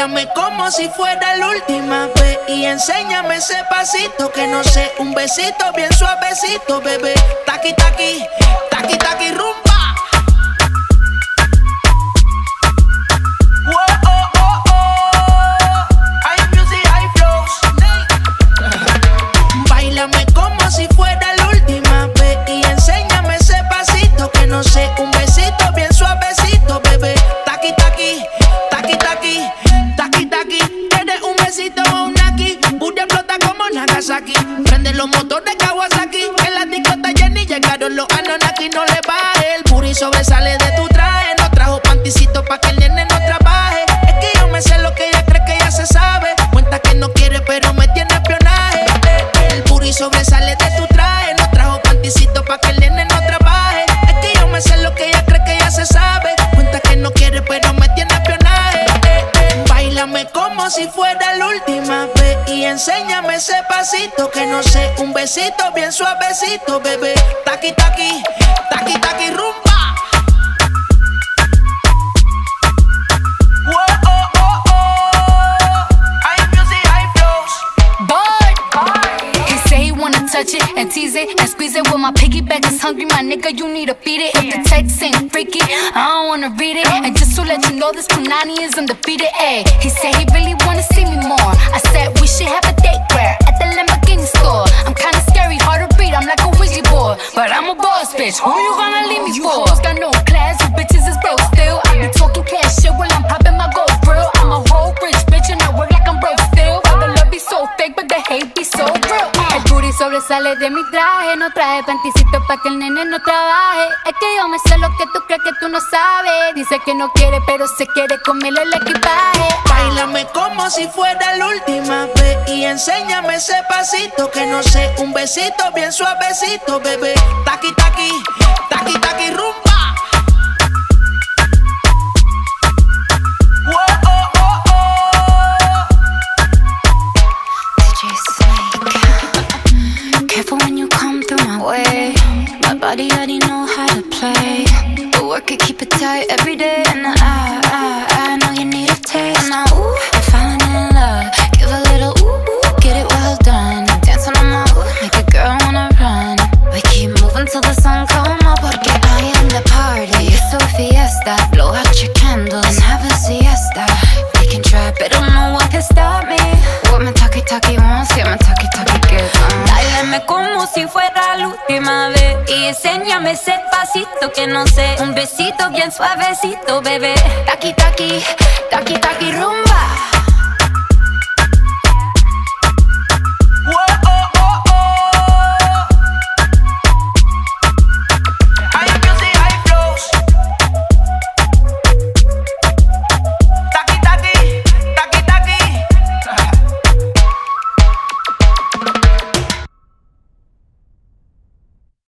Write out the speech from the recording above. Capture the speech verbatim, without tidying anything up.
Báilame como si fuera la última vez y enséñame ese pasito que no sé, un besito bien suavecito, bebé. Taqui, taqui, taqui, taqui, rumba. Báilame como si fuera la última vez y enséñame ese pasito que no sé, un besito bien suavecito, bebé. Taqui, taqui, taqui, taqui, taqui, taqui. ¿Quieres un besito o un aquí? Booty explota como Nagasaki. Prende los motores Kawasaki. En la discota Jenny llegaron los Anunnaki. No le baje, el booty sobresale de tu traje. No trajo panticito pa' que el nene no trabaje. Es que yo me sé lo que ella cree que ya se sabe. Cuenta que no quiere pero me tiene espionaje. El booty sobresale de tu traje. No trajo panticito pa' que el nene no trabaje. Es que yo me sé lo que ella cree que ya se sabe. Cuenta que no quiere pero me tiene espionaje. Báilame como si fuera la última vez y enséñame ese pasito que no sé, un besito bien suavecito, bebé. Taqui, taqui, taqui, taqui, rumba. Touch it and tease it and squeeze it. When my piggyback is hungry, my nigga, you need to feed it. If the text ain't freaky, I don't wanna read it. And just to let you know, this Punani is undefeated. Ayy, he said he really wanna see me more. I said we should have a date where at the Lamborghini store. I'm kinda scary, hard to read, I'm like a Ouija board, but I'm a boss bitch. Who you gonna leave me for? Hoes got no class, you bitches is broke still. I be talking cash shit while I'm popping my gold grill. I'm a whole rich bitch and I work like I'm broke still. Why the love be so fake, but the hate be so real. El booty sobresale de mi traje, no traje panticito pa' que el nene no trabaje. Es que yo me sé lo que tú crees que tú no sabes. Dice que no quiere, pero se quiere comerle el equipaje. Báilame como si fuera la última vez y enséñame ese pasito que no sé, un besito bien suavecito, bebé. Taqui, taqui, taqui, taqui, rumba. Careful when you come through my way. My body already know how to play. But work it, keep it tight every day. And I, I, I know you need a taste. And now, ooh, I'm falling in love. Give a little ooh, ooh, get it well done. Dance on my ooh, make a girl wanna run. We keep moving till the sun come up. Porque I am the party. It's a fiesta. Blow out your candles and have a siesta. They can try, but don't know what can stop me. What my talkie talkie wants, yeah, my talkie talkie get on. Báilame como si fuera la última vez y enséñame ese pasito que no sé, un besito bien suavecito, bebé. Taqui taqui, taqui taqui rum.